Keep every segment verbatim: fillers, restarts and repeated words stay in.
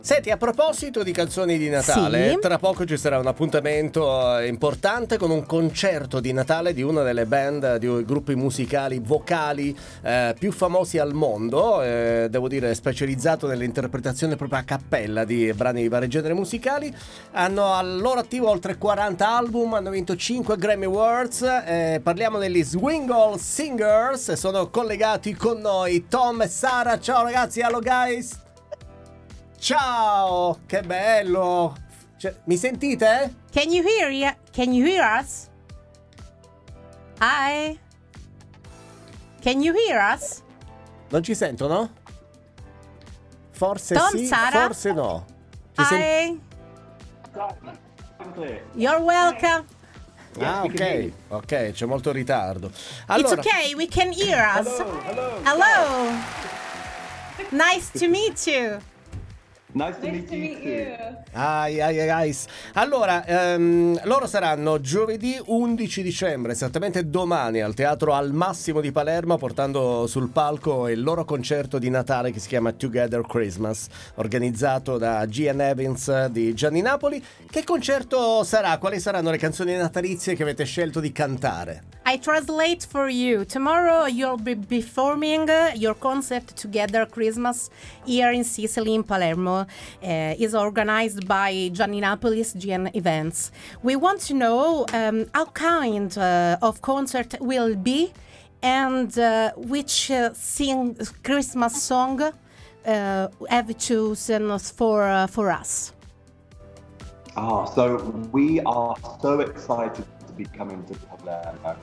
Senti, a proposito di canzoni di Natale, Sì. tra poco ci sarà un appuntamento eh, importante con un concerto di Natale di una delle band, di gruppi musicali vocali eh, più famosi al mondo, eh, devo dire specializzato nell'interpretazione proprio a cappella di brani di vari generi musicali. Hanno al loro attivo oltre quaranta album, hanno vinto cinque Grammy Awards, eh, parliamo degli Swingle Singers e sono collegati con noi Tom e Sara. Ciao ragazzi, hello guys! Ciao, che bello! Cioè, mi sentite? Can you hear ya? Can you hear us? Hi. Can you hear us? Non ci sentono? Forse Tom, sì, Sara? forse no. Ci sen- Hi. You're welcome. ah, ok, ok, c'è molto ritardo. Allora, It's okay, we can hear us. Hello. Hello. Nice to meet you. Nice to meet you too. ai, ai, ai, ai. Allora ehm, loro saranno giovedì undici dicembre, esattamente domani, al Teatro Al Massimo di Palermo, portando sul palco il loro concerto di Natale che si chiama Together Christmas, organizzato da Gian Evans di Gianni Napoli. Che concerto sarà? Quali saranno le canzoni natalizie che avete scelto di cantare? I translate for you. Tomorrow you'll be performing uh, your concert Together Christmas here in Sicily in Palermo. Uh, is organized by Gianni Napolis G N Events. We want to know um, how kind uh, of concert will be and uh, which uh, sing Christmas song uh, have you chosen for uh, for us. Ah, so we are so excited to be coming to Palermo.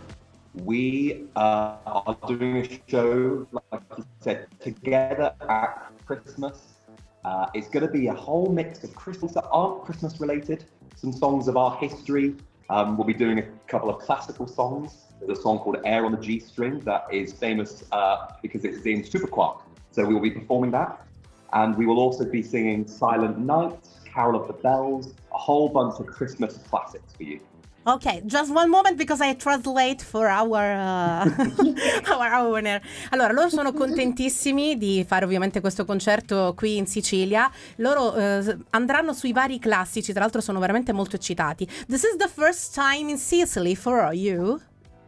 We uh, are doing a show, like you said, together at Christmas. Uh, it's going to be a whole mix of Christmas that aren't Christmas related, some songs of our history. Um, we'll be doing a couple of classical songs. There's a song called Air on the G String that is famous uh, because it's in Superquark. So we will be performing that. And we will also be singing Silent Night, Carol of the Bells, a whole bunch of Christmas classics for you. Ok, just one moment because I translate for our, uh, our owner. Allora, loro sono contentissimi di fare ovviamente questo concerto qui in Sicilia. Loro uh, andranno sui vari classici, tra l'altro sono veramente molto eccitati. This is the first time in Sicily for you?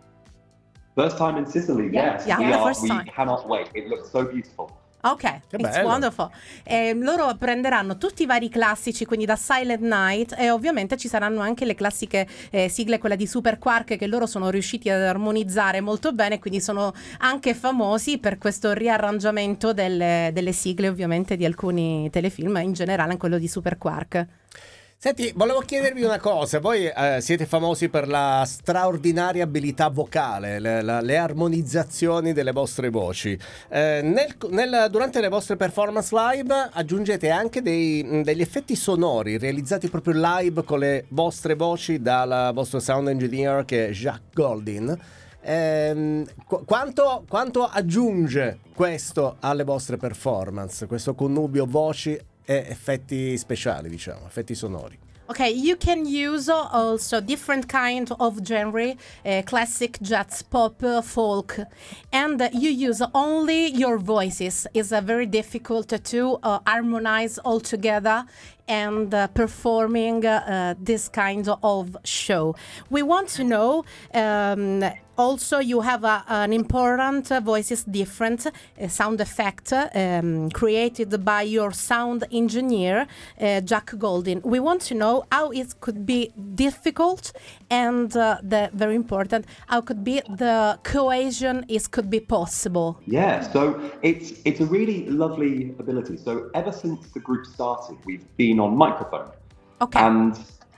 First time in Sicily, Yeah. yes. Yeah, we the are, first we time. cannot wait. It looks so beautiful. Ok, Che it's bello. wonderful. Eh, loro prenderanno tutti i vari classici, quindi da Silent Night, e ovviamente ci saranno anche le classiche eh, sigle, quella di Superquark, che loro sono riusciti ad armonizzare molto bene, quindi sono anche famosi per questo riarrangiamento delle, delle sigle ovviamente di alcuni telefilm, in generale quello di Superquark. Senti, volevo chiedervi una cosa. Voi eh, siete famosi per la straordinaria abilità vocale, le, la- le armonizzazioni delle vostre voci. Eh, nel- nel- durante le vostre performance live aggiungete anche dei- degli effetti sonori realizzati proprio live con le vostre voci dal vostro sound engineer, che è Jacques Goldin. Ehm, qu- quanto, quanto aggiunge questo alle vostre performance, questo connubio voci e effetti speciali, diciamo, effetti sonori? Okay, you can use also different kind of genre, uh, classic, jazz, pop, uh, folk, and uh, you use only your voices. It's uh, very difficult to uh, harmonize all together and uh, performing uh, this kind of show. We want to know um, also you have a, an important uh, voices different uh, sound effect um, created by your sound engineer uh, Jack Goldin. We want to know how it could be difficult and uh, the very important how could be the cohesion is could be possible. Yeah, so it's it's a really lovely ability. So ever since the group started, we've been on microphone. Okay. And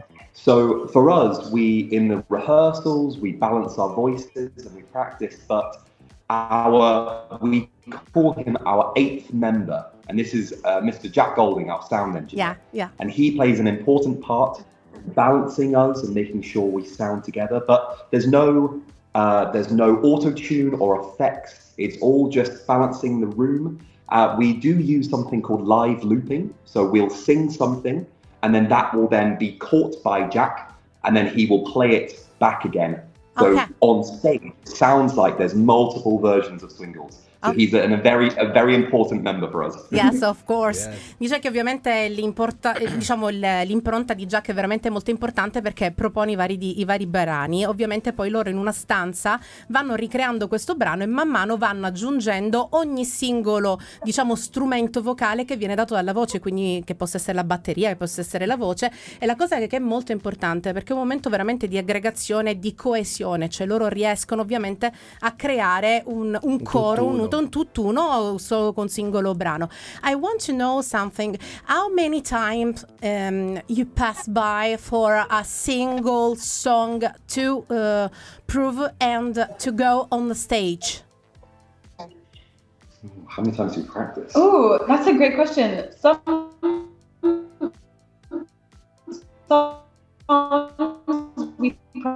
so for us, we, in the rehearsals, we balance our voices and we practice, but our, we call him our eighth member. And this is uh, Mister Jack Golding, our sound engineer. Yeah, yeah. And he plays an important part, balancing us and making sure we sound together. But there's no, uh, there's no auto-tune or effects. It's all just balancing the room. Uh, we do use something called live looping. So we'll sing something, and then that will then be caught by Jack, and then he will play it back again. So Okay. on stage, it sounds like there's multiple versions of Swingles. So Oh. he's a, a very a very important member for us. Yes, of course. Yes. Dice che ovviamente l'importa- eh, diciamo il- l'impronta di Jack è veramente molto importante perché propone i vari, di- i vari brani. Ovviamente poi loro in una stanza vanno ricreando questo brano e man mano vanno aggiungendo ogni singolo, diciamo, strumento vocale che viene dato dalla voce, quindi che possa essere la batteria, che possa essere la voce. E la cosa che che è molto importante perché è un momento veramente di aggregazione e di coesione, cioè loro riescono ovviamente a creare un, un Un coro, un, tutt'uno. un tutt'uno solo con singolo brano. I want to know something. How many times um, you pass by for a single song to uh, prove and to go on the stage? How many times do you practice? Oh, that's a great question. Some songs we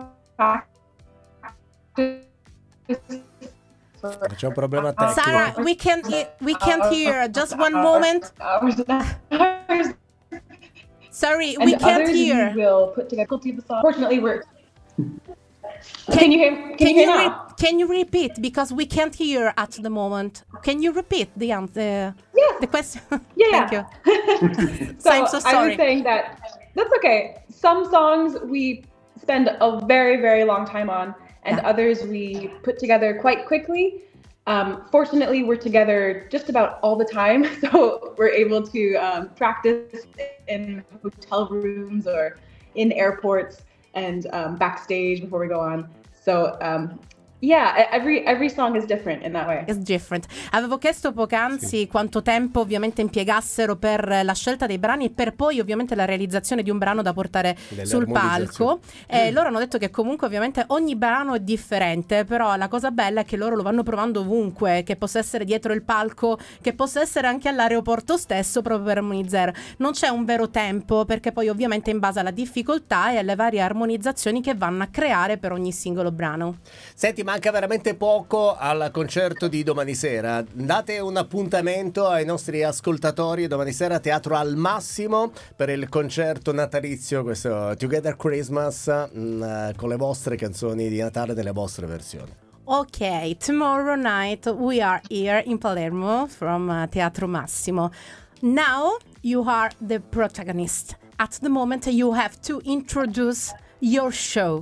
practice. C'è un problema tecnico. Sarah, we can we can't hear. Just one moment. Hours and hours. Sorry, And we can't others hear. we will put together difficulty of the song. Fortunately, we're. Can you hear? Can, Can you hear you now? re- can you repeat because we can't hear at the moment? Can you repeat the answer? Yeah. The question. Yeah. Thank you. So I'm so I sorry. was saying that that's okay. Some songs we spend a very, very long time on, and Yeah. others we put together quite quickly. Um, fortunately, we're together just about all the time, so we're able to um, practice in hotel rooms or in airports and um, backstage before we go on. So um, yeah, e- every every song is different in that way. It's different. Avevo chiesto poc'anzi quanto tempo ovviamente impiegassero per la scelta dei brani e per poi ovviamente la realizzazione di un brano da portare Delle sul palco. armonizzazioni. E loro hanno detto che comunque ovviamente ogni brano è differente, però la cosa bella è che loro lo vanno provando ovunque, che possa essere dietro il palco, che possa essere anche all'aeroporto stesso proprio per armonizzare. Non c'è un vero tempo perché poi ovviamente in base alla difficoltà e alle varie armonizzazioni che vanno a creare per ogni singolo brano. Senti, manca veramente poco al concerto di domani sera. Date un appuntamento ai nostri ascoltatori domani sera, Teatro al Massimo, per il concerto natalizio, questo Together Christmas, mh, con le vostre canzoni di Natale nelle vostre versioni. Okay, tomorrow night we are here in Palermo from uh, Teatro Massimo. Now you are the protagonist. At the moment you have to introduce your show.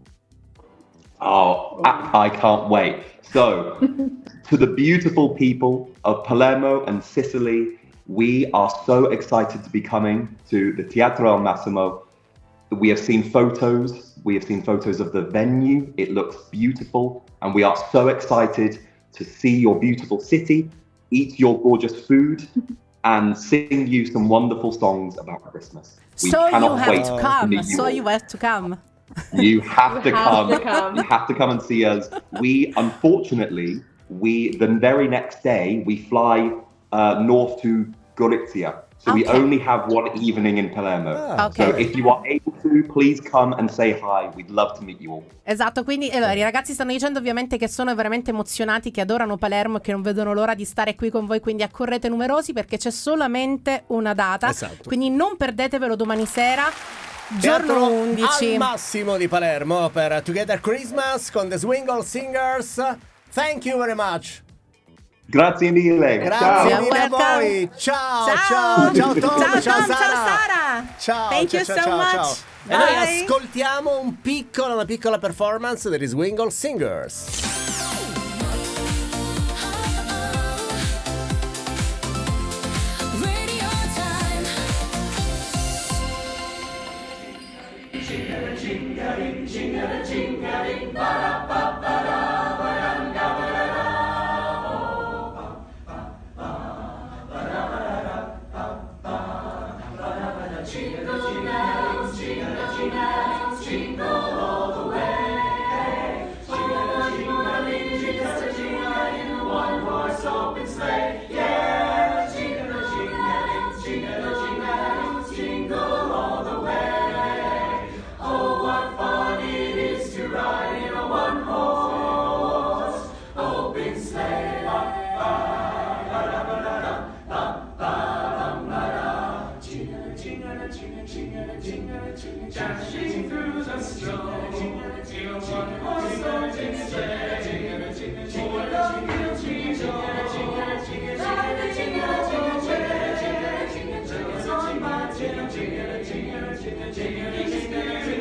Oh, I, I can't wait. So, to the beautiful people of Palermo and Sicily, we are so excited to be coming to the Teatro al Massimo. We have seen photos, we have seen photos of the venue. It looks beautiful, and we are so excited to see your beautiful city, eat your gorgeous food, and sing you some wonderful songs about Christmas. We So you cannot have wait to to come. meet you So all. you have to come. You have to You have come. to come. You have to come and see us. We, unfortunately, we the very next day we fly uh, north to Gorizia, so we Okay. only have one evening in Palermo. Ah, Okay. So if you are able to, please come and say hi. We'd love to meet you all. Esatto, quindi allora, i ragazzi stanno dicendo ovviamente che sono veramente emozionati, che adorano Palermo e che non vedono l'ora di stare qui con voi, quindi accorrete numerosi perché c'è solamente una data. Esatto. Quindi non perdetevelo domani sera. Giorno Teatro undici. al Massimo di Palermo per Together Christmas con The Swingle Singers. Thank you very much. Grazie mille. Grazie Ciao. mille a Welcome. voi. Ciao, Ciao. ciao, ciao Tom, Ciao, ciao Tom, ciao, Sara. Sara. Ciao, Thank ciao, you ciao, so ciao, much. ciao. E noi Bye. ascoltiamo un piccolo, una piccola performance degli Swingle Singers. Radio time. Dashing through the snow, in one horse open sleigh, o'er the fields we go, riding all the way. Bells on bobtail, jingling, jingling, jingling, jingling,